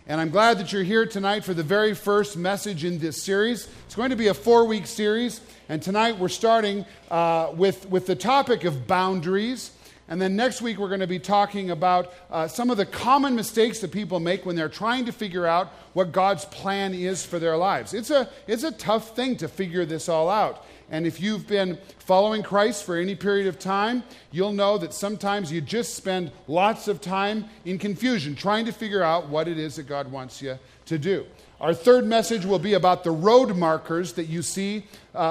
And I'm glad that you're here tonight for the very first message in this series. It's going to be a 4-week series, and tonight we're starting with the topic of boundaries. And then next week we're going to be talking about some of the common mistakes that people make when they're trying to figure out what God's plan is for their lives. It's a tough thing to figure this all out. And if you've been following Christ for any period of time, you'll know that sometimes you just spend lots of time in confusion trying to figure out what it is that God wants you to do. Our third message will be about the road markers that you see,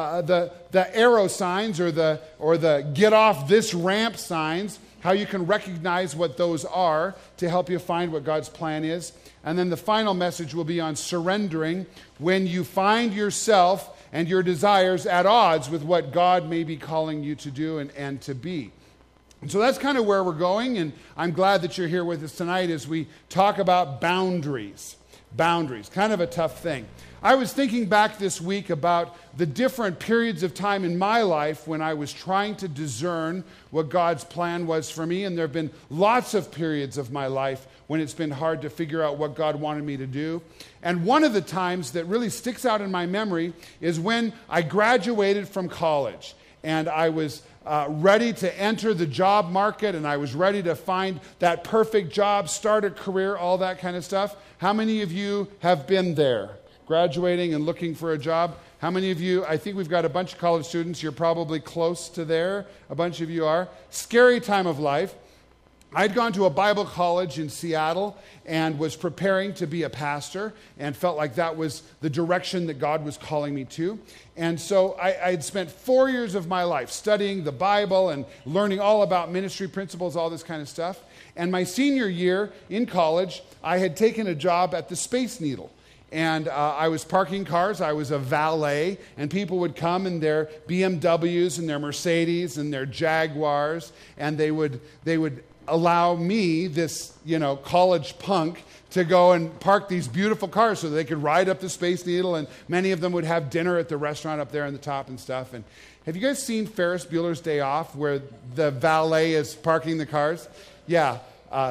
the arrow signs or the get off this ramp signs, how you can recognize what those are to help you find what God's plan is. And then the final message will be on surrendering when you find yourself and your desires at odds with what God may be calling you to do and to be. And so that's kind of where we're going, and I'm glad that you're here with us tonight as we talk about boundaries. Boundaries, kind of a tough thing. I was thinking back this week about the different periods of time in my life when I was trying to discern what God's plan was for me, and there have been lots of periods of my life when it's been hard to figure out what God wanted me to do. And one of the times that really sticks out in my memory is when I graduated from college, and I was ready to enter the job market, and I was ready to find that perfect job, start a career, all that kind of stuff. How many of you have been there, graduating and looking for a job? How many of you, I think we've got a bunch of college students, you're probably close to there, a bunch of you are. Scary time of life. I'd gone to a Bible college in Seattle and was preparing to be a pastor and felt like that was the direction that God was calling me to. And so I had spent 4 years of my life studying the Bible and learning all about ministry principles, all this kind of stuff. And my senior year in college, I had taken a job at the Space Needle. And I was parking cars. I was a valet, and people would come in their BMWs and their Mercedes and their Jaguars, and they would allow me, this, college punk, to go and park these beautiful cars so that they could ride up the Space Needle, and many of them would have dinner at the restaurant up there on the top and stuff. And have you guys seen Ferris Bueller's Day Off, where the valet is parking the cars? Yeah.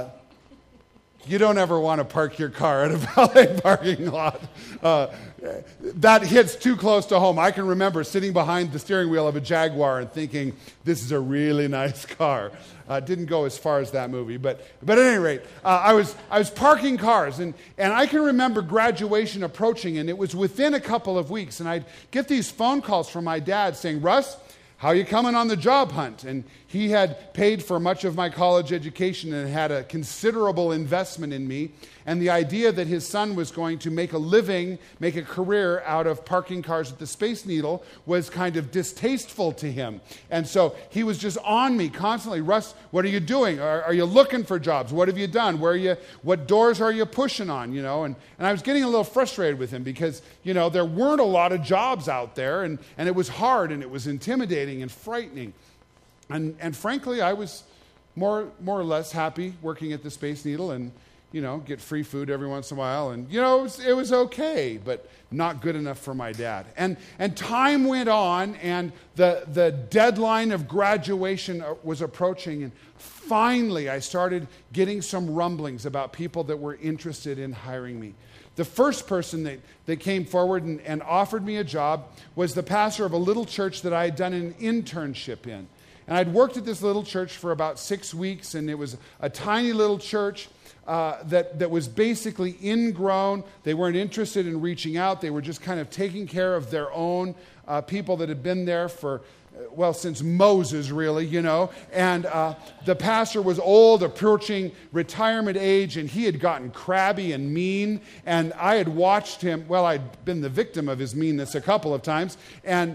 You don't ever want to park your car at a valet parking lot. That hits too close to home. I can remember sitting behind the steering wheel of a Jaguar and thinking, this is a really nice car. Didn't go as far as that movie, but at any rate, I was parking cars, and I can remember graduation approaching, and it was within a couple of weeks, and I'd get these phone calls from my dad saying, Russ, how are you coming on the job hunt? And he had paid for much of my college education and had a considerable investment in me. And the idea that his son was going to make a living, make a career out of parking cars at the Space Needle was kind of distasteful to him. And so he was just on me constantly. Russ, what are you doing? Are you looking for jobs? What have you done? What doors are you pushing on? And I was getting a little frustrated with him because, there weren't a lot of jobs out there, and it was hard, and it was intimidating and frightening. And frankly, I was more or less happy working at the Space Needle and, get free food every once in a while. And, it was okay, but not good enough for my dad. And time went on, and the deadline of graduation was approaching. And finally, I started getting some rumblings about people that were interested in hiring me. The first person that came forward and offered me a job was the pastor of a little church that I had done an internship in. And I'd worked at this little church for about 6 weeks, and it was a tiny little church that was basically ingrown. They weren't interested in reaching out. They were just kind of taking care of their own people that had been there for, since Moses, really, And the pastor was old, approaching retirement age, and he had gotten crabby and mean. And I had watched him, I'd been the victim of his meanness a couple of times. And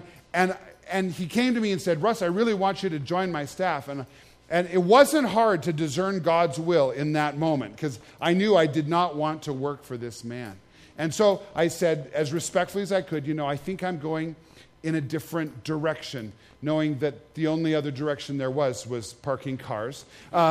he came to me and said, Russ, I really want you to join my staff. And it wasn't hard to discern God's will in that moment because I knew I did not want to work for this man. And so I said, as respectfully as I could, I think I'm going in a different direction, knowing that the only other direction there was parking cars.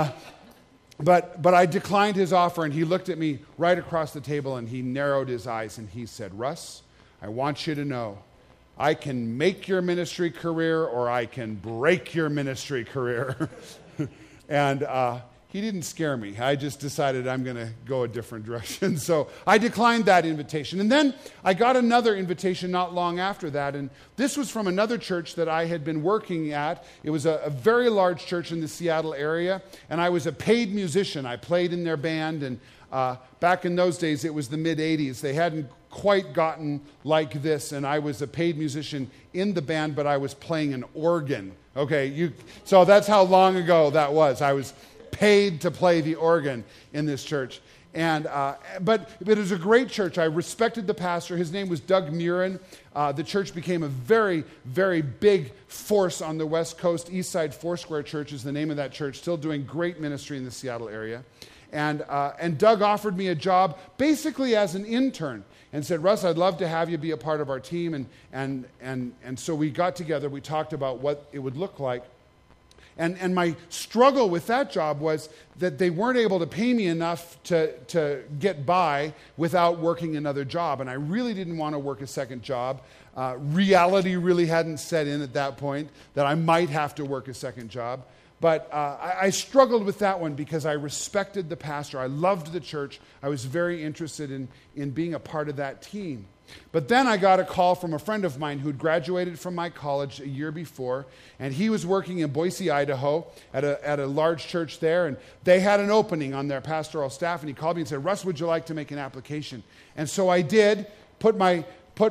But I declined his offer, and he looked at me right across the table, and he narrowed his eyes, and he said, Russ, I want you to know, I can make your ministry career or I can break your ministry career. And he didn't scare me. I just decided I'm going to go a different direction. So I declined that invitation. And then I got another invitation not long after that. And this was from another church that I had been working at. It was a very large church in the Seattle area. And I was a paid musician. I played in their band. And back in those days, it was the mid-'80s. They hadn't quite gotten like this. And I was a paid musician in the band, but I was playing an organ. Okay, so that's how long ago that was. I was paid to play the organ in this church. And but it was a great church. I respected the pastor. His name was Doug Murin. The church became a very, very big force on the West Coast. Eastside Foursquare Church is the name of that church, still doing great ministry in the Seattle area. And Doug offered me a job basically as an intern and said, Russ, I'd love to have you be a part of our team. And so we got together. We talked about what it would look like. And my struggle with that job was that they weren't able to pay me enough to get by without working another job. And I really didn't want to work a second job. Reality really hadn't set in at that point that I might have to work a second job. But I struggled with that one because I respected the pastor. I loved the church. I was very interested in being a part of that team. But then I got a call from a friend of mine who'd graduated from my college a year before, and he was working in Boise, Idaho at a large church there, and they had an opening on their pastoral staff, and he called me and said, Russ, would you like to make an application? And so I did, put my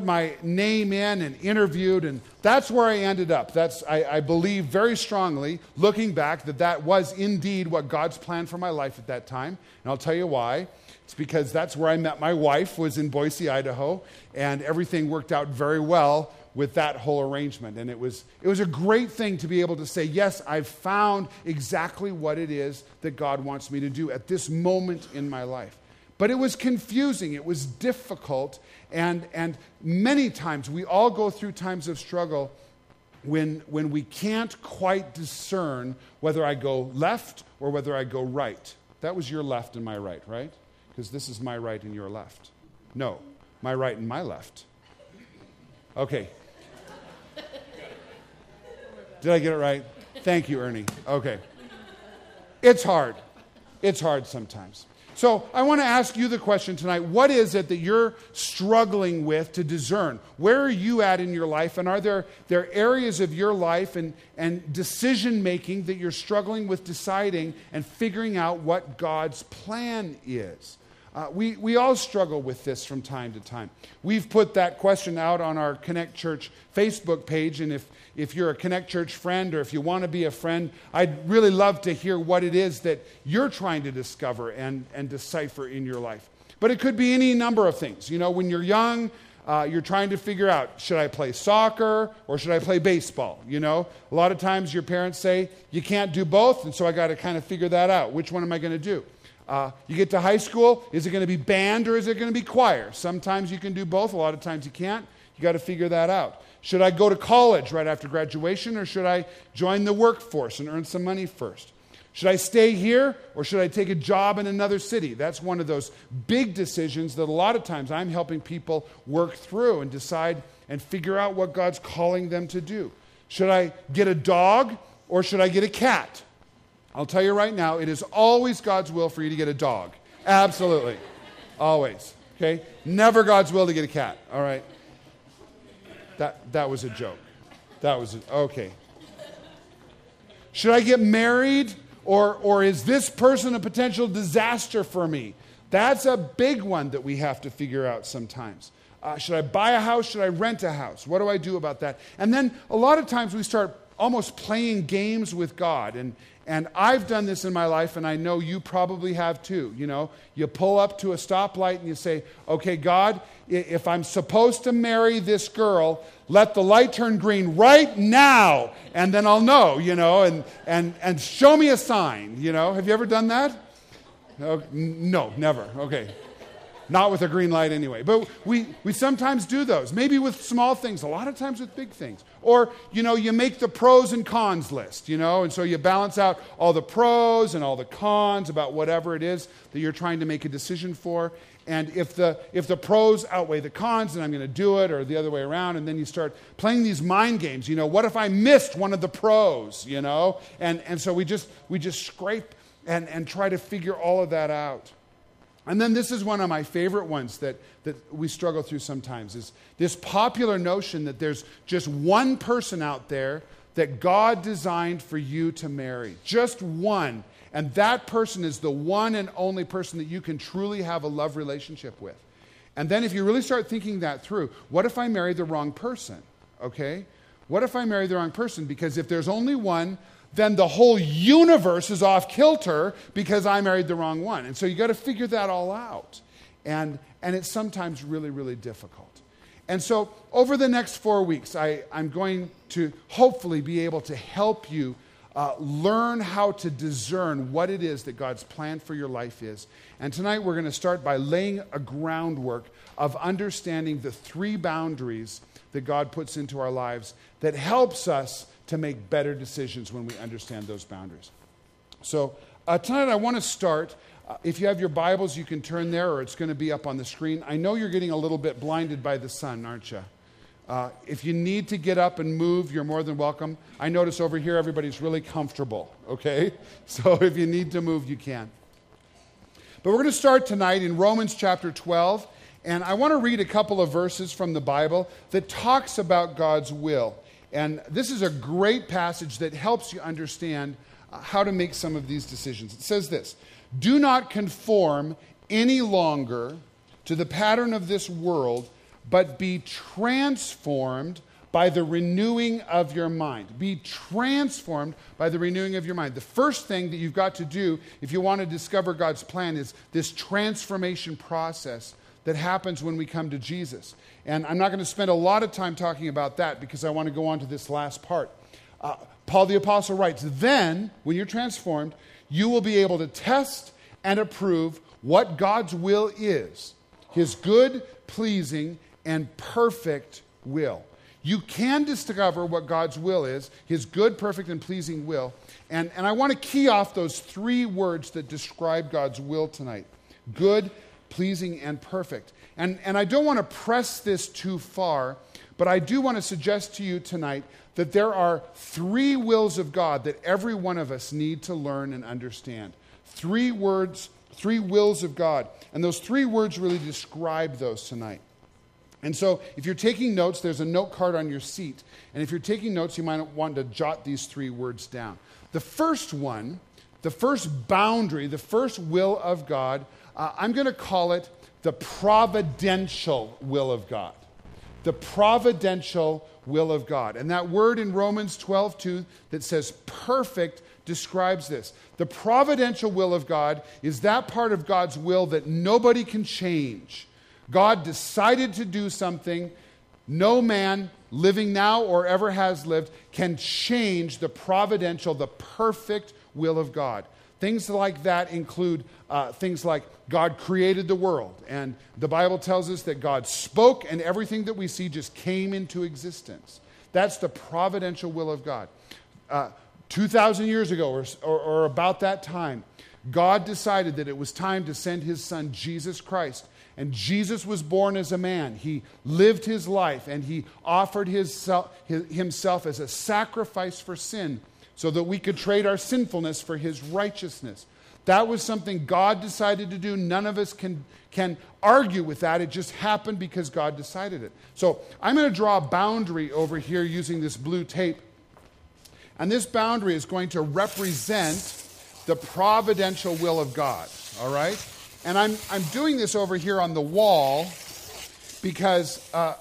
name in and interviewed, and that's where I ended up. I believe very strongly, looking back, that was indeed what God's plan for my life at that time, and I'll tell you why. It's because that's where I met my wife, was in Boise, Idaho, and everything worked out very well with that whole arrangement. And it was a great thing to be able to say, yes, I've found exactly what it is that God wants me to do at this moment in my life. But it was confusing, it was difficult, and many times we all go through times of struggle when we can't quite discern whether I go left or whether I go right. That was your left and my right, right? Because this is my right and your left. No, my right and my left. Okay. Did I get it right? Thank you, Ernie. Okay. It's hard. It's hard sometimes. So I want to ask you the question tonight. What is it that you're struggling with to discern? Where are you at in your life? And are there areas of your life and decision-making that you're struggling with deciding and figuring out what God's plan is? We all struggle with this from time to time. We've put that question out on our Connect Church Facebook page, and if you're a Connect Church friend or if you want to be a friend, I'd really love to hear what it is that you're trying to discover and decipher in your life. But it could be any number of things. You know, when you're young, you're trying to figure out, should I play soccer or should I play baseball? You know, a lot of times your parents say, you can't do both, and so I got to kind of figure that out. Which one am I going to do? You get to high school, is it going to be band or is it going to be choir? Sometimes you can do both, a lot of times you can't. You got to figure that out. Should I go to college right after graduation or should I join the workforce and earn some money first? Should I stay here or should I take a job in another city? That's one of those big decisions that a lot of times I'm helping people work through and decide and figure out what God's calling them to do. Should I get a dog or should I get a cat? I'll tell you right now, it is always God's will for you to get a dog. Absolutely. Always. Okay? Never God's will to get a cat. All right? That was a joke. Okay. Should I get married or is this person a potential disaster for me? That's a big one that we have to figure out sometimes. Should I buy a house? Should I rent a house? What do I do about that? And then a lot of times we start almost playing games with God. And I've done this in my life, and I know you probably have too. You know, you pull up to a stoplight and you say, okay, God, if I'm supposed to marry this girl, let the light turn green right now, and then I'll know, you know, and show me a sign, you know. Have you ever done that? No, never. Okay. Not with a green light anyway. But we sometimes do those. Maybe with small things, a lot of times with big things. Or, you know, you make the pros and cons list, you know, and so you balance out all the pros and all the cons about whatever it is that you're trying to make a decision for. And if the pros outweigh the cons, then I'm going to do it, or the other way around. And then you start playing these mind games. You know, what if I missed one of the pros, you know? And so we just scrape and try to figure all of that out. And then this is one of my favorite ones that we struggle through sometimes, is this popular notion that there's just one person out there that God designed for you to marry. Just one. And that person is the one and only person that you can truly have a love relationship with. And then if you really start thinking that through, what if I marry the wrong person? Okay? What if I marry the wrong person? Because if there's only one, then the whole universe is off kilter because I married the wrong one. And so you got to figure that all out. And it's sometimes really, really difficult. And so over the next 4 weeks, I'm going to hopefully be able to help you learn how to discern what it is that God's plan for your life is. And tonight we're going to start by laying a groundwork of understanding the 3 boundaries that God puts into our lives that helps us to make better decisions when we understand those boundaries. So tonight I want to start. If you have your Bibles, you can turn there, or it's going to be up on the screen. I know you're getting a little bit blinded by the sun, aren't you? If you need to get up and move, you're more than welcome. I notice over here everybody's really comfortable, okay? So if you need to move, you can. But we're going to start tonight in Romans chapter 12, and I want to read a couple of verses from the Bible that talks about God's will. And this is a great passage that helps you understand how to make some of these decisions. It says this: "Do not conform any longer to the pattern of this world, but be transformed by the renewing of your mind." Be transformed by the renewing of your mind. The first thing that you've got to do if you want to discover God's plan is this transformation process that happens when we come to Jesus. And I'm not going to spend a lot of time talking about that because I want to go on to this last part. Paul the Apostle writes, "Then, when you're transformed, you will be able to test and approve what God's will is, his good, pleasing, and perfect will." You can discover what God's will is, his good, perfect, and pleasing will. And I want to key off those 3 words that describe God's will tonight: good, pleasing, and perfect. And I don't want to press this too far, but I do want to suggest to you tonight that there are 3 wills of God that every one of us need to learn and understand. 3 words, 3 wills of God. And those 3 words really describe those tonight. And so if you're taking notes, there's a note card on your seat. And if you're taking notes, you might want to jot these 3 words down. The first one, the first boundary, the first will of God, I'm going to call it the providential will of God. The providential will of God. And that word in Romans 12:2 that says perfect describes this. The providential will of God is that part of God's will that nobody can change. God decided to do something. No man living now or ever has lived can change the providential, the perfect will of God. Things like that include things like God created the world. And the Bible tells us that God spoke and everything that we see just came into existence. That's the providential will of God. 2,000 years ago or about that time, God decided that it was time to send his son, Jesus Christ. And Jesus was born as a man. He lived his life and he offered himself as a sacrifice for sin so that we could trade our sinfulness for his righteousness. That was something God decided to do. None of us can argue with that. It just happened because God decided it. So I'm going to draw a boundary over here using this blue tape. And this boundary is going to represent the providential will of God. All right? And I'm doing this over here on the wall because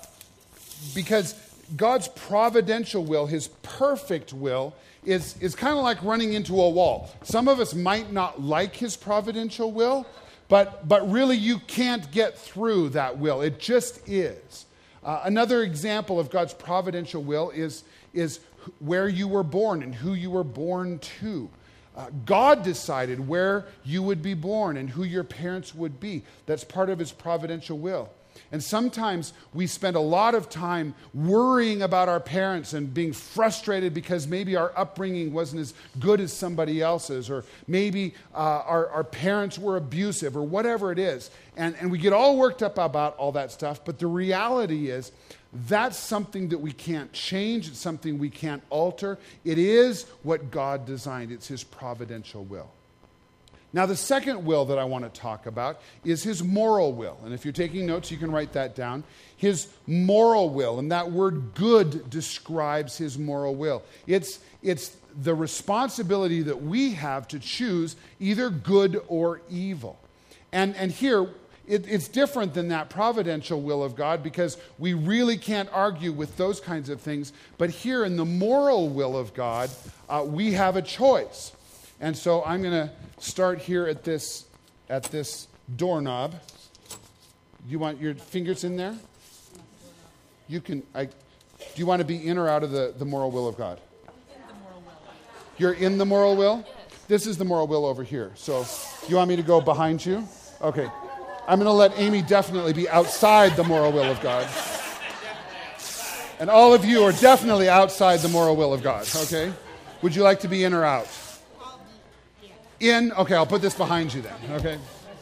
God's providential will, his perfect will, is kind of like running into a wall. Some of us might not like his providential will, but really you can't get through that will. It just is. Another example of God's providential will is where you were born and who you were born to. God decided where you would be born and who your parents would be. That's part of his providential will. And sometimes we spend a lot of time worrying about our parents and being frustrated because maybe our upbringing wasn't as good as somebody else's, or maybe our parents were abusive, or whatever it is. And we get all worked up about all that stuff. But the reality is that's something that we can't change. It's something we can't alter. It is what God designed. It's his providential will. Now, the second will that I want to talk about is his moral will. And if you're taking notes, you can write that down. His moral will, and that word good describes his moral will. It's the responsibility that we have to choose either good or evil. And here, it's different than that providential will of God because we really can't argue with those kinds of things. But here in the moral will of God, we have a choice. And so I'm going to start here at this doorknob. You want your fingers in there? You can. Do you want to be in or out of the moral will of God? In the moral will. You're in the moral will? Yes. This is the moral will over here. So you want me to go behind you? Okay. I'm going to let Amy definitely be outside the moral will of God. And all of you are definitely outside the moral will of God, okay? Would you like to be in or out? In? Okay, I'll put this behind you then, okay?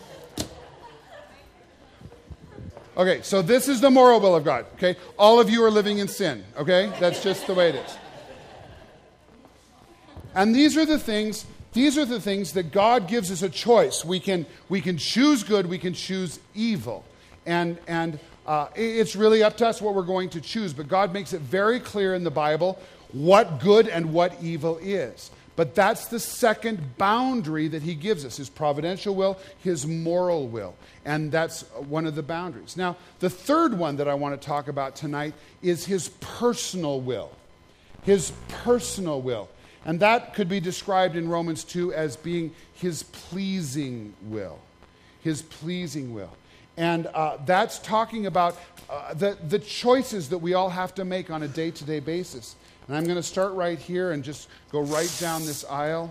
Okay, so this is the moral will of God, okay? All of you are living in sin, okay? That's just the way it is. And these are the things that God gives us a choice. We can choose good, we can choose evil. And it's really up to us what we're going to choose. But God makes it very clear in the Bible what good and what evil is. But that's the second boundary that he gives us, his providential will, his moral will. And that's one of the boundaries. Now, the third one that I want to talk about tonight is his personal will. His personal will. And that could be described in Romans 2 as being his pleasing will. His pleasing will. And that's talking about the choices that we all have to make on a day-to-day basis. And I'm going to start right here and just go right down this aisle.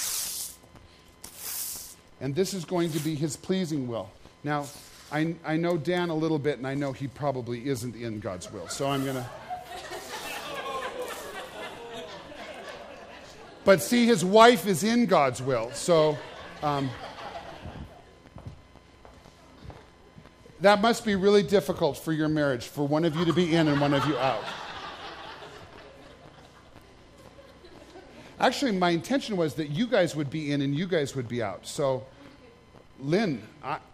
And this is going to be his pleasing will. Now, I know Dan a little bit, and I know he probably isn't in God's will. So I'm going to... But see, his wife is in God's will. So that must be really difficult for your marriage, for one of you to be in and one of you out. Actually, my intention was that you guys would be in and you guys would be out. So, Lynn,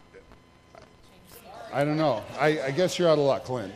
I don't know. I guess you're out of luck, Lynn.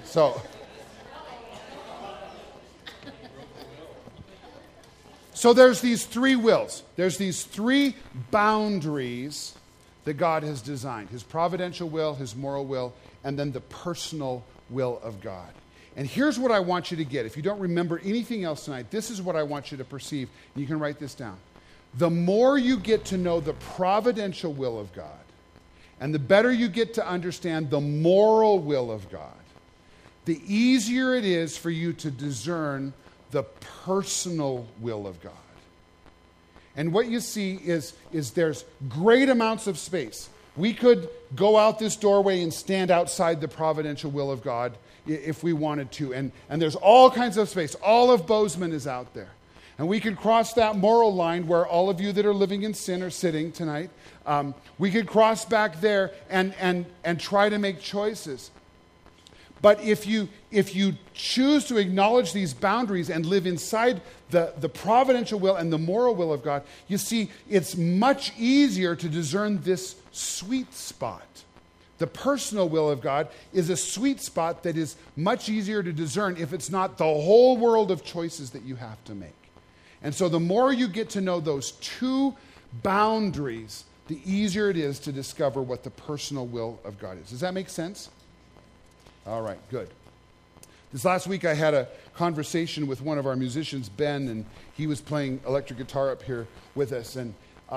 So there's these three wills. There's these three boundaries that God has designed. His providential will, his moral will, and then the personal will of God. And here's what I want you to get. If you don't remember anything else tonight, this is what I want you to perceive. And you can write this down. The more you get to know the providential will of God, and the better you get to understand the moral will of God, the easier it is for you to discern the personal will of God. And what you see is there's great amounts of space. We could go out this doorway and stand outside the providential will of God if we wanted to. And there's all kinds of space. All of Bozeman is out there. And we could cross that moral line where all of you that are living in sin are sitting tonight. We could cross back there and try to make choices. But if you choose to acknowledge these boundaries and live inside the providential will and the moral will of God, you see, it's much easier to discern this sweet spot. The personal will of God is a sweet spot that is much easier to discern if it's not the whole world of choices that you have to make. And so the more you get to know those two boundaries, the easier it is to discover what the personal will of God is. Does that make sense? All right, good. This last week I had a conversation with one of our musicians, Ben, and he was playing electric guitar up here with us. And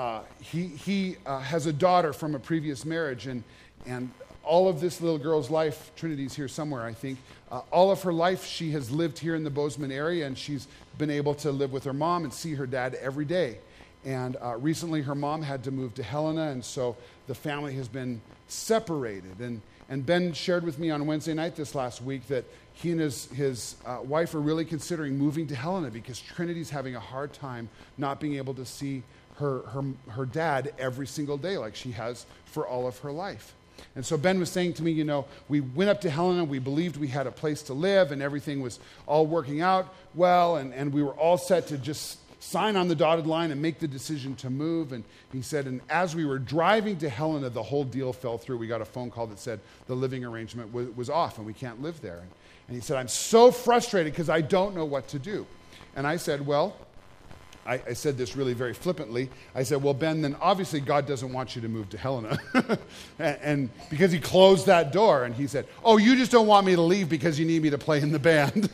he has a daughter from a previous marriage, and all of this little girl's life, Trinity's here somewhere, I think, all of her life she has lived here in the Bozeman area, and she's been able to live with her mom and see her dad every day. And recently her mom had to move to Helena, and so the family has been separated. And Ben shared with me on Wednesday night this last week that he and his wife are really considering moving to Helena because Trinity's having a hard time not being able to see her dad every single day like she has for all of her life. And so Ben was saying to me, we went up to Helena, we believed we had a place to live, and everything was all working out well, and we were all set to just sign on the dotted line and make the decision to move. And he said, and as we were driving to Helena, the whole deal fell through. We got a phone call that said the living arrangement was off and we can't live there. And he said, I'm so frustrated because I don't know what to do. And I said, well, I said this really very flippantly. I said, well, Ben, then obviously God doesn't want you to move to Helena. and because he closed that door. And he said, oh, you just don't want me to leave because you need me to play in the band.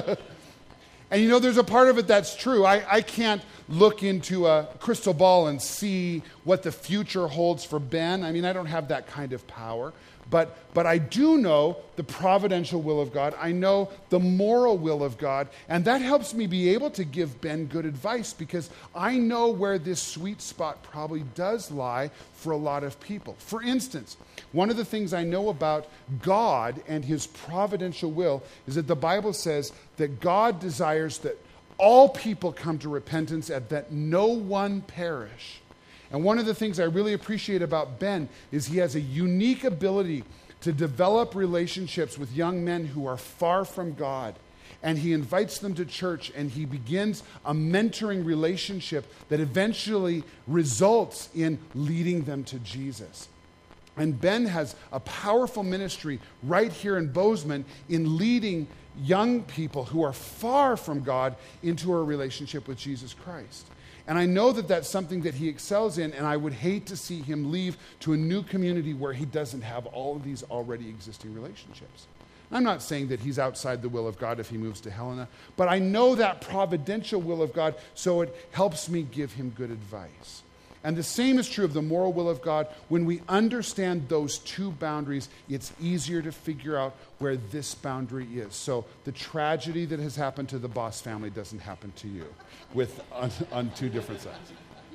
And you know, there's a part of it that's true. I can't look into a crystal ball and see what the future holds for Ben. I mean, I don't have that kind of power. But I do know the providential will of God. I know the moral will of God. And that helps me be able to give Ben good advice because I know where this sweet spot probably does lie for a lot of people. For instance, one of the things I know about God and his providential will is that the Bible says that God desires that all people come to repentance and that no one perish. And one of the things I really appreciate about Ben is he has a unique ability to develop relationships with young men who are far from God. And he invites them to church and he begins a mentoring relationship that eventually results in leading them to Jesus. And Ben has a powerful ministry right here in Bozeman in leading young people who are far from God into a relationship with Jesus Christ. And I know that that's something that he excels in, and I would hate to see him leave to a new community where he doesn't have all of these already existing relationships. I'm not saying that he's outside the will of God if he moves to Helena, but I know that providential will of God, so it helps me give him good advice. And the same is true of the moral will of God. When we understand those two boundaries, it's easier to figure out where this boundary is. So the tragedy that has happened to the Boss family doesn't happen to you on two different sides.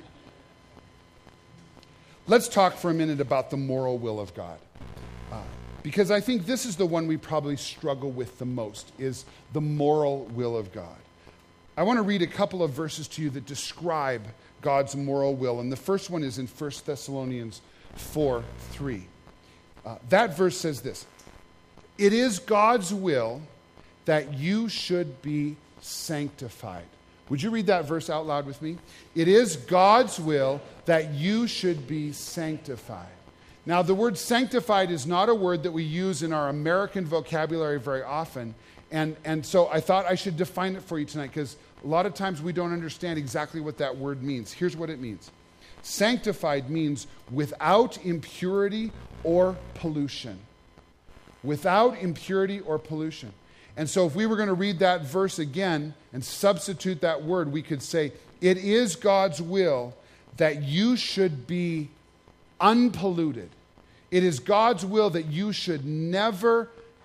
Let's talk for a minute about the moral will of God. Because I think this is the one we probably struggle with the most, is the moral will of God. I want to read a couple of verses to you that describe God's moral will. And the first one is in 1 Thessalonians 4:3. That verse says this: it is God's will that you should be sanctified. Would you read that verse out loud with me? It is God's will that you should be sanctified. Now, the word sanctified is not a word that we use in our American vocabulary very often. And so I thought I should define it for you tonight because a lot of times we don't understand exactly what that word means. Here's what it means. Sanctified means without impurity or pollution. Without impurity or pollution. And so if we were going to read that verse again and substitute that word, we could say, it is God's will that you should be unpolluted. It is God's will that you should never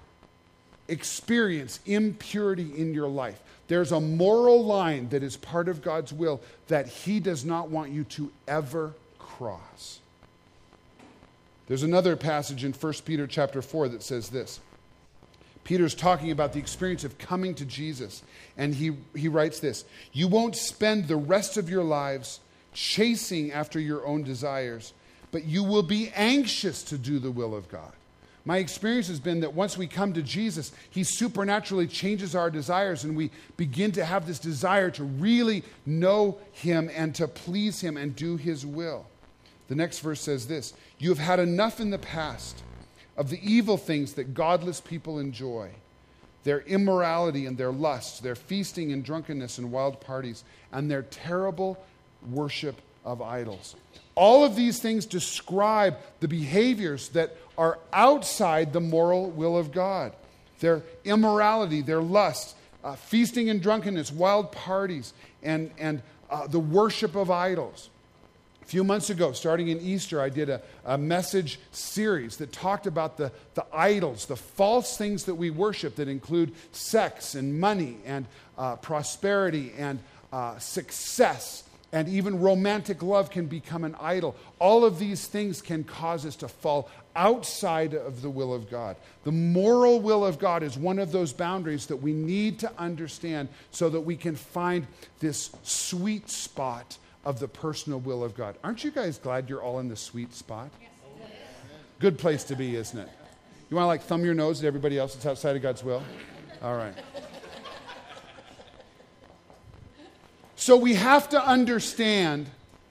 experience impurity in your life. There's a moral line that is part of God's will that he does not want you to ever cross. There's another passage in 1 Peter chapter 4 that says this. Peter's talking about the experience of coming to Jesus, and he writes this: you won't spend the rest of your lives chasing after your own desires, but you will be anxious to do the will of God. My experience has been that once we come to Jesus, he supernaturally changes our desires and we begin to have this desire to really know him and to please him and do his will. The next verse says this: you have had enough in the past of the evil things that godless people enjoy, their immorality and their lust, their feasting and drunkenness and wild parties, and their terrible worship of idols. All of these things describe the behaviors that are outside the moral will of God. Their immorality, their lust, feasting and drunkenness, wild parties, and the worship of idols. A few months ago, starting in Easter, I did a message series that talked about the idols, the false things that we worship that include sex and money and prosperity and success. And even romantic love can become an idol. All of these things can cause us to fall outside of the will of God. The moral will of God is one of those boundaries that we need to understand so that we can find this sweet spot of the personal will of God. Aren't you guys glad you're all in the sweet spot? Yes. Good place to be, isn't it? You want to thumb your nose at everybody else that's outside of God's will? All right. So we have to understand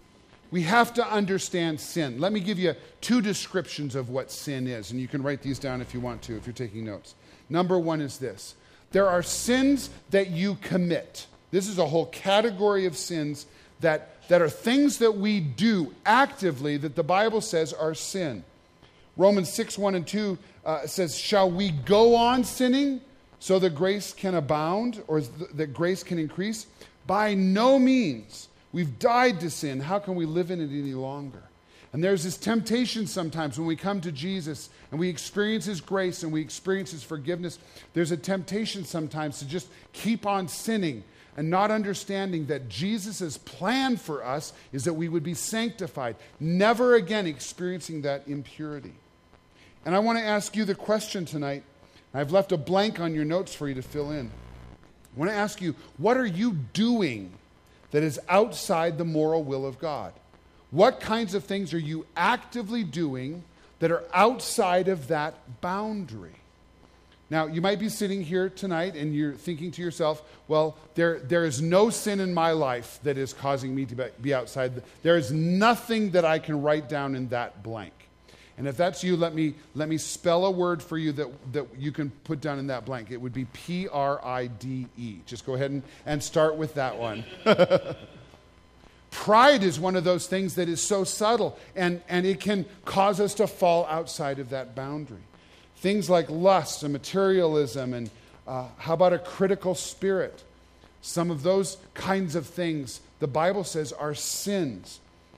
sin. Let me give you 2 descriptions of what sin is, and you can write these down if you want to, if you're taking notes. Number 1 is this. There are sins that you commit. This is a whole category of sins that are things that we do actively that the Bible says are sin. Romans 6:1-2 says, shall we go on sinning so that grace can abound, or that grace can increase? By no means. We've died to sin. How can we live in it any longer? And there's this temptation sometimes when we come to Jesus and we experience His grace and we experience His forgiveness. There's a temptation sometimes to just keep on sinning and not understanding that Jesus' plan for us is that we would be sanctified, never again experiencing that impurity. And I want to ask you the question tonight. I've left a blank on your notes for you to fill in. I want to ask you, what are you doing that is outside the moral will of God? What kinds of things are you actively doing that are outside of that boundary? Now, you might be sitting here tonight and you're thinking to yourself, well, there is no sin in my life that is causing me to be outside. There is nothing that I can write down in that blank. And if that's you, let me spell a word for you that you can put down in that blank. It would be Pride. Just go ahead and start with that one. Pride is one of those things that is so subtle, and it can cause us to fall outside of that boundary. Things like lust and materialism, and how about a critical spirit? Some of those kinds of things, the Bible says, are sins.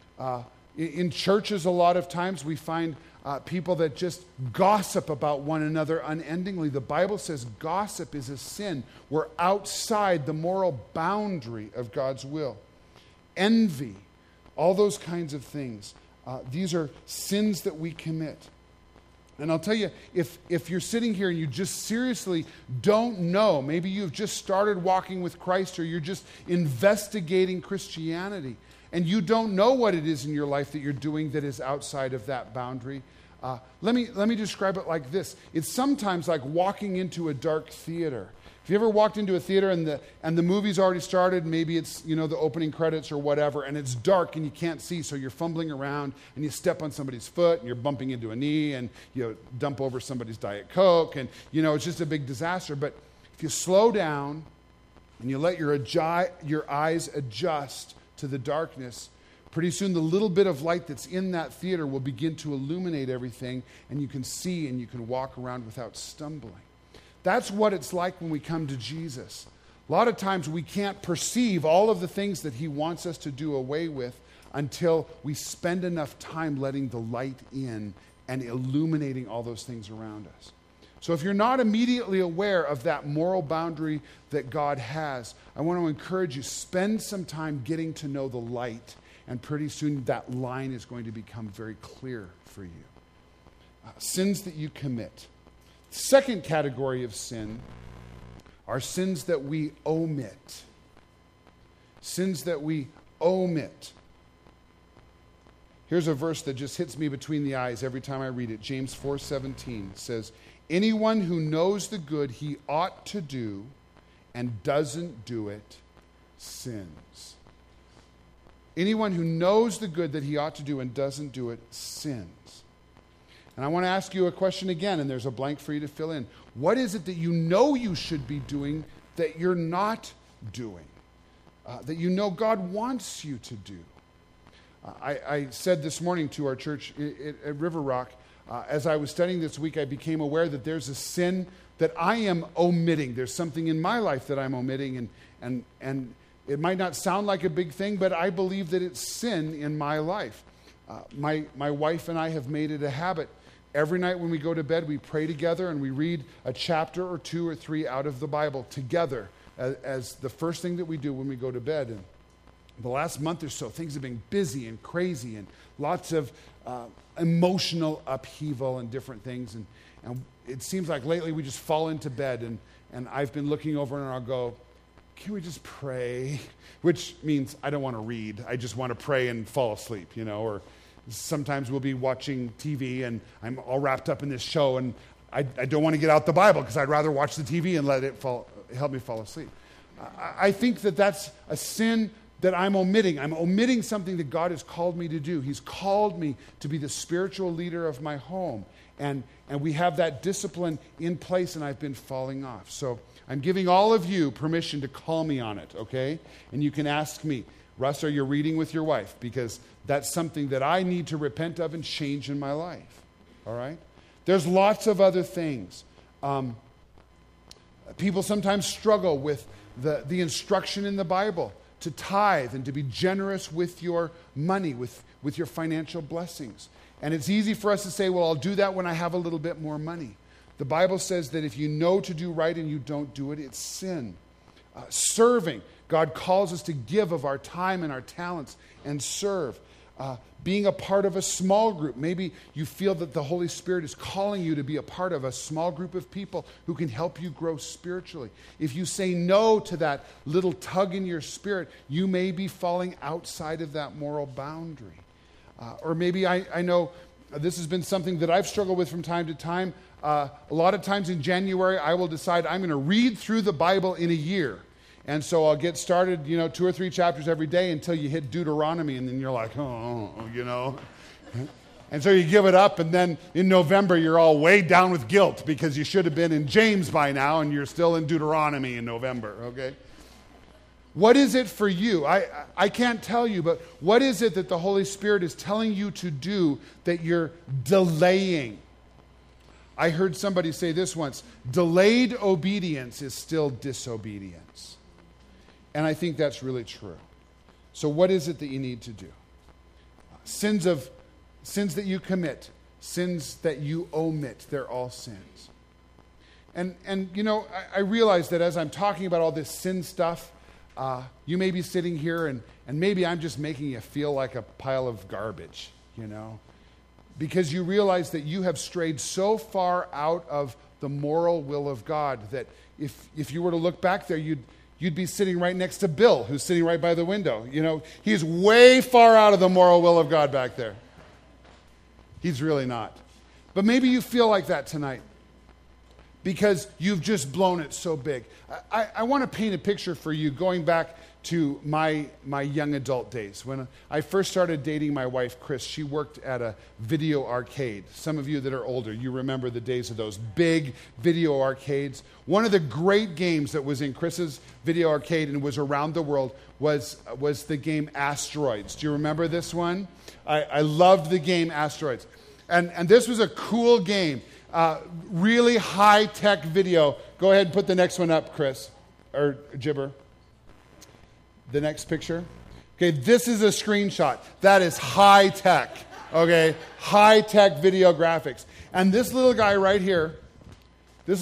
In churches, a lot of times we find people that just gossip about one another unendingly. The Bible says gossip is a sin. We're outside the moral boundary of God's will. Envy, all those kinds of things. These are sins that we commit. And I'll tell you, if you're sitting here and you just seriously don't know, maybe you've just started walking with Christ or you're just investigating Christianity, and you don't know what it is in your life that you're doing that is outside of that boundary, let me describe it like this. It's sometimes like walking into a dark theater. Have you ever walked into a theater and the movie's already started? Maybe it's, the opening credits or whatever, and it's dark and you can't see, so you're fumbling around and you step on somebody's foot and you're bumping into a knee and you dump over somebody's Diet Coke, and it's just a big disaster. But if you slow down and you let your eyes adjust to the darkness, pretty soon the little bit of light that's in that theater will begin to illuminate everything, and you can see and you can walk around without stumbling. That's what it's like when we come to Jesus. A lot of times we can't perceive all of the things that He wants us to do away with until we spend enough time letting the light in and illuminating all those things around us. So if you're not immediately aware of that moral boundary that God has, I want to encourage you, spend some time getting to know the light, and pretty soon that line is going to become very clear for you. Sins that you commit. Second category of sin are sins that we omit. Sins that we omit. Here's a verse that just hits me between the eyes every time I read it. James 4:17 says, anyone who knows the good he ought to do and doesn't do it sins. Anyone who knows the good that he ought to do and doesn't do it sins. And I want to ask you a question again, and there's a blank for you to fill in. What is it that you know you should be doing that you're not doing? That you know God wants you to do? I said this morning to our church at River Rock, as I was studying this week, I became aware that there's a sin that I am omitting. There's something in my life that I'm omitting, and it might not sound like a big thing, but I believe that it's sin in my life. My wife and I have made it a habit. Every night when we go to bed, we pray together and we read a chapter or 2 or 3 out of the Bible together as the first thing that we do when we go to bed. And the last month or so, things have been busy and crazy and lots of emotional upheaval and different things. And it seems like lately we just fall into bed, and I've been looking over and I'll go, can we just pray? Which means I don't want to read. I just want to pray and fall asleep, or sometimes we'll be watching TV and I'm all wrapped up in this show and I don't want to get out the Bible because I'd rather watch the TV and let it help me fall asleep. I think that that's a sin that I'm omitting. I'm omitting something that God has called me to do. He's called me to be the spiritual leader of my home. And we have that discipline in place, and I've been falling off. So I'm giving all of you permission to call me on it, okay? And you can ask me, Russ, are you reading with your wife? Because that's something that I need to repent of and change in my life, all right? There's lots of other things. People sometimes struggle with the instruction in the Bible to tithe and to be generous with your money, with your financial blessings. And it's easy for us to say, well, I'll do that when I have a little bit more money. The Bible says that if you know to do right and you don't do it, it's sin. Serving. God calls us to give of our time and our talents and serve. Being a part of a small group. Maybe you feel that the Holy Spirit is calling you to be a part of a small group of people who can help you grow spiritually. If you say no to that little tug in your spirit, you may be falling outside of that moral boundary. Or maybe I know this has been something that I've struggled with from time to time. A lot of times in January, I will decide I'm going to read through the Bible in a year. And so I'll get started, 2 or 3 chapters every day until you hit Deuteronomy, and then you're like, And so you give it up, and then in November, you're all weighed down with guilt because you should have been in James by now, and you're still in Deuteronomy in November, okay? What is it for you? I can't tell you, but what is it that the Holy Spirit is telling you to do that you're delaying? I heard somebody say this once, delayed obedience is still disobedience. And I think that's really true. So what is it that you need to do? Sins that you commit, sins that you omit, they're all sins. And I realize that as I'm talking about all this sin stuff, you may be sitting here and maybe I'm just making you feel like a pile of garbage, because you realize that you have strayed so far out of the moral will of God that if you were to look back there, you'd be sitting right next to Bill, who's sitting right by the window. He's way far out of the moral will of God back there. He's really not. But maybe you feel like that tonight because you've just blown it so big. I want to paint a picture for you going back to my young adult days. When I first started dating my wife, Chris, she worked at a video arcade. Some of you that are older, you remember the days of those big video arcades. One of the great games that was in Chris's video arcade and was around the world was the game Asteroids. Do you remember this one? I loved the game Asteroids. And this was a cool game. Really high-tech video. Go ahead and put the next one up, Chris, or Jibber. The next picture. Okay, this is a screenshot. That is high-tech, okay? High-tech video graphics. And this little guy right here, this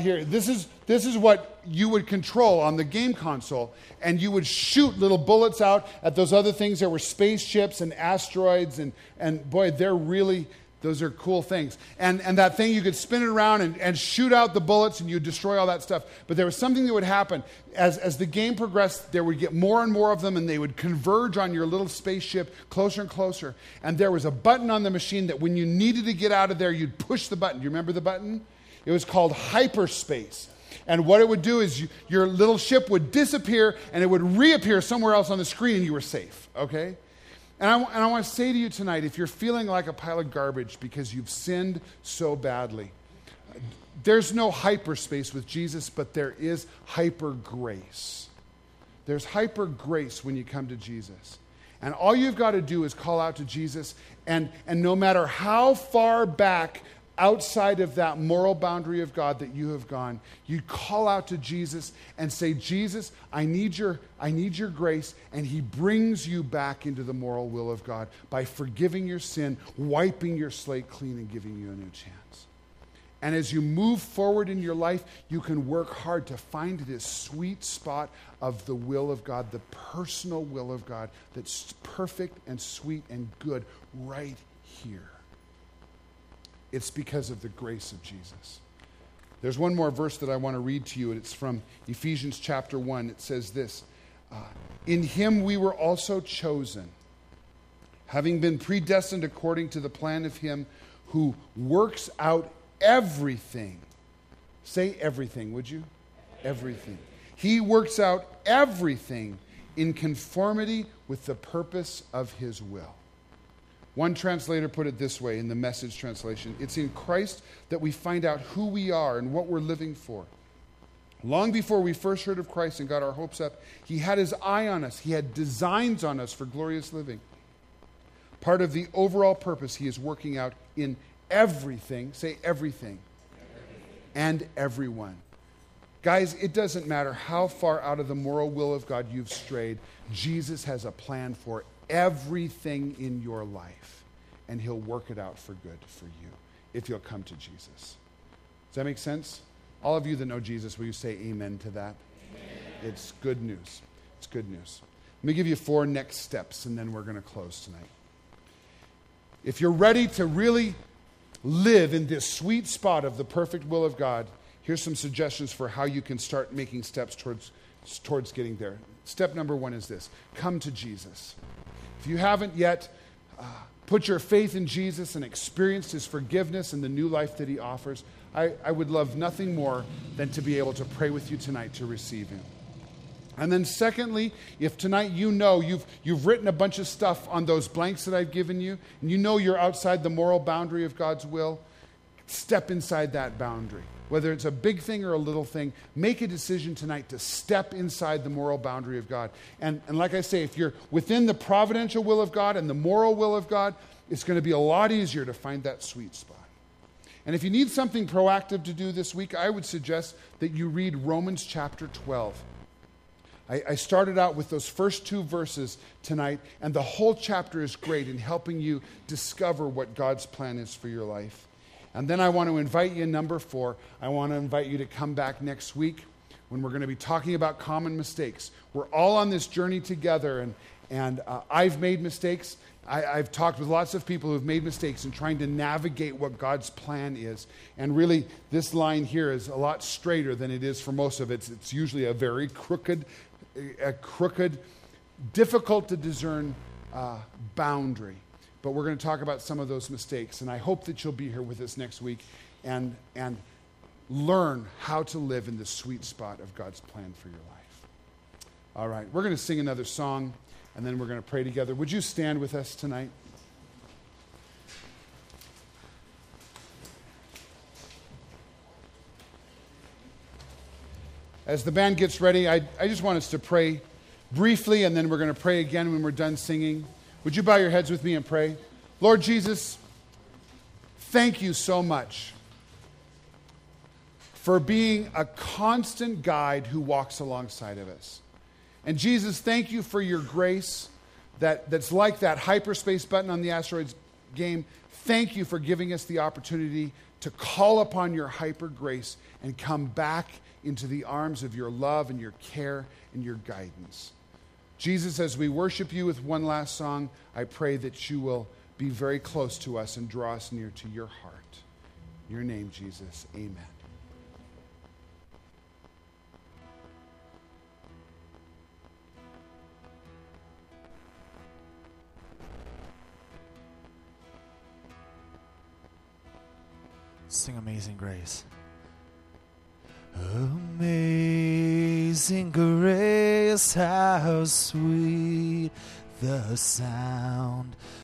is what you would control on the game console. And you would shoot little bullets out at those other things. There were spaceships and asteroids, and boy, those are cool things. And that thing, you could spin it around and shoot out the bullets and you'd destroy all that stuff. But there was something that would happen. As the game progressed, there would get more and more of them and they would converge on your little spaceship closer and closer. And there was a button on the machine that when you needed to get out of there, you'd push the button. Do you remember the button? It was called hyperspace. And what it would do is your little ship would disappear and it would reappear somewhere else on the screen and you were safe, okay? And I want to say to you tonight, if you're feeling like a pile of garbage because you've sinned so badly, there's no hyperspace with Jesus, but there is hyper grace. There's hyper grace when you come to Jesus. And all you've got to do is call out to Jesus, and no matter how far back outside of that moral boundary of God that you have gone, you call out to Jesus and say, Jesus, I need your grace, and he brings you back into the moral will of God by forgiving your sin, wiping your slate clean, and giving you a new chance. And as you move forward in your life, you can work hard to find this sweet spot of the will of God, the personal will of God that's perfect and sweet and good right here. It's because of the grace of Jesus. There's one more verse that I want to read to you, and it's from Ephesians chapter 1. It says this, in him we were also chosen, having been predestined according to the plan of him who works out everything. Say everything, would you? Everything. He works out everything in conformity with the purpose of his will. One translator put it this way in the Message translation: it's in Christ that we find out who we are and what we're living for. Long before we first heard of Christ and got our hopes up, he had his eye on us. He had designs on us for glorious living. Part of the overall purpose he is working out in everything, say everything, and everyone. Guys, it doesn't matter how far out of the moral will of God you've strayed, Jesus has a plan for everything in your life, and he'll work it out for good for you if you'll come to Jesus. Does that make sense? All of you that know Jesus, will you say amen to that? Amen. It's good news. It's good news. Let me give you 4 next steps, and then we're going to close tonight. If you're ready to really live in this sweet spot of the perfect will of God, here's some suggestions for how you can start making steps towards getting there. Step number 1 is this: come to Jesus. If you haven't yet put your faith in Jesus and experienced his forgiveness and the new life that he offers, I would love nothing more than to be able to pray with you tonight to receive him. And then secondly, if tonight you know you've written a bunch of stuff on those blanks that I've given you, and you know you're outside the moral boundary of God's will, step inside that boundary. Whether it's a big thing or a little thing, make a decision tonight to step inside the moral boundary of God. And like I say, if you're within the providential will of God and the moral will of God, it's going to be a lot easier to find that sweet spot. And if you need something proactive to do this week, I would suggest that you read Romans chapter 12. I started out with those first 2 verses tonight, and the whole chapter is great in helping you discover what God's plan is for your life. And then I want to invite you, number 4, I want to invite you to come back next week when we're going to be talking about common mistakes. We're all on this journey together, and I've made mistakes. I've talked with lots of people who've made mistakes in trying to navigate what God's plan is. And really, this line here is a lot straighter than it is for most of it. It's usually a very crooked, difficult to discern boundary. But we're going to talk about some of those mistakes. And I hope that you'll be here with us next week and learn how to live in the sweet spot of God's plan for your life. All right, we're going to sing another song, and then we're going to pray together. Would you stand with us tonight? As the band gets ready, I just want us to pray briefly, and then we're going to pray again when we're done singing. Would you bow your heads with me and pray? Lord Jesus, thank you so much for being a constant guide who walks alongside of us. And Jesus, thank you for your grace that's like that hyperspace button on the Asteroids game. Thank you for giving us the opportunity to call upon your hyper grace and come back into the arms of your love and your care and your guidance. Jesus, as we worship you with one last song, I pray that you will be very close to us and draw us near to your heart. In your name, Jesus, amen. Sing Amazing Grace. Amazing grace, how sweet the sound